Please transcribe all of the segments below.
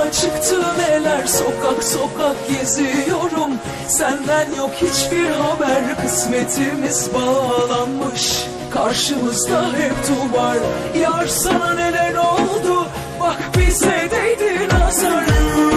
Karşıma çıktı neler, sokak sokak geziyorum. Senden yok hiçbir haber, kısmetimiz bağlanmış. Karşımızda hep duvar, yar sana neler oldu, bak bize değdi nazar.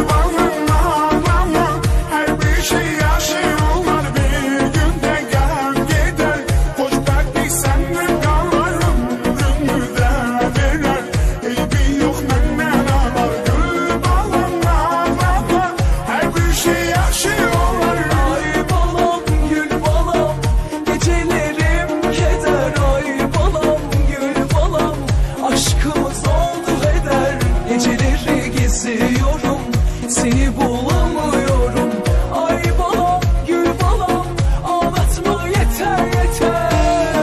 Seni bulamıyorum. Ay balam, gül balam, ağlatma yeter yeter.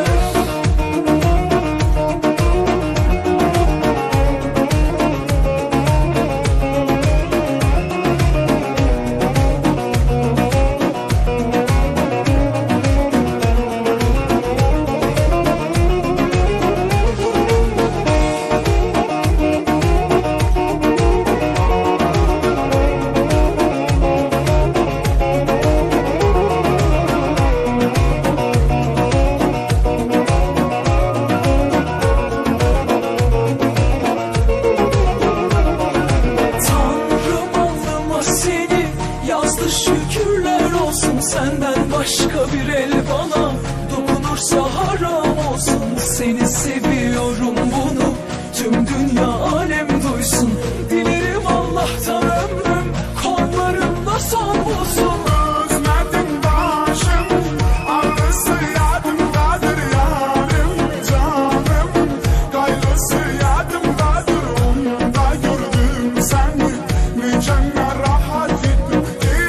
Şükürler olsun, senden başka bir el bana dokunursa haram olsun. Seni seviyorum, bunu tüm dünya alem duysun. Dilerim Allah'tan ömrüm kollarımda son bulsun. Özledim başım, ağrısı yadımdadır yarım canım. Gayrısı yadımdadır, onda gördüm seni. Nicenle rahat ettim.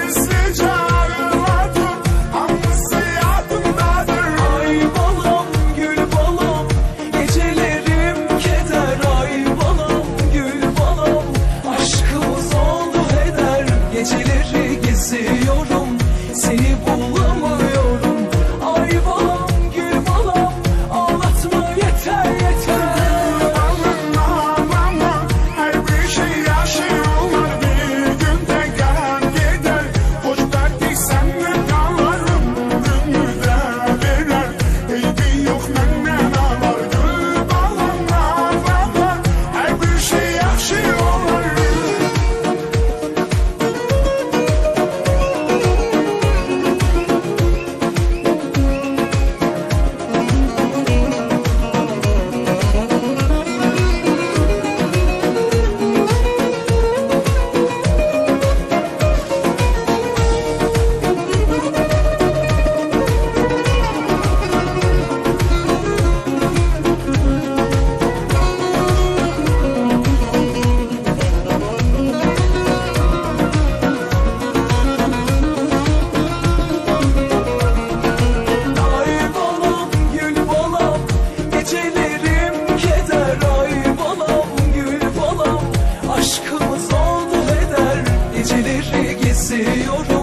Geceleri geziyorum, seni bulamıyorum. Ay balam, gül balam, ağlatma yeter yeter. Her bir şey yaşıyorlar, bir günde gelen gider. Hoş belki senle kalarım, ömrümde verer. Eybi yok menden ağlar, gül balam ağlar. Her bir şey yaşıyorlar. Aşkımız oldu heder, geceleri geziyorum.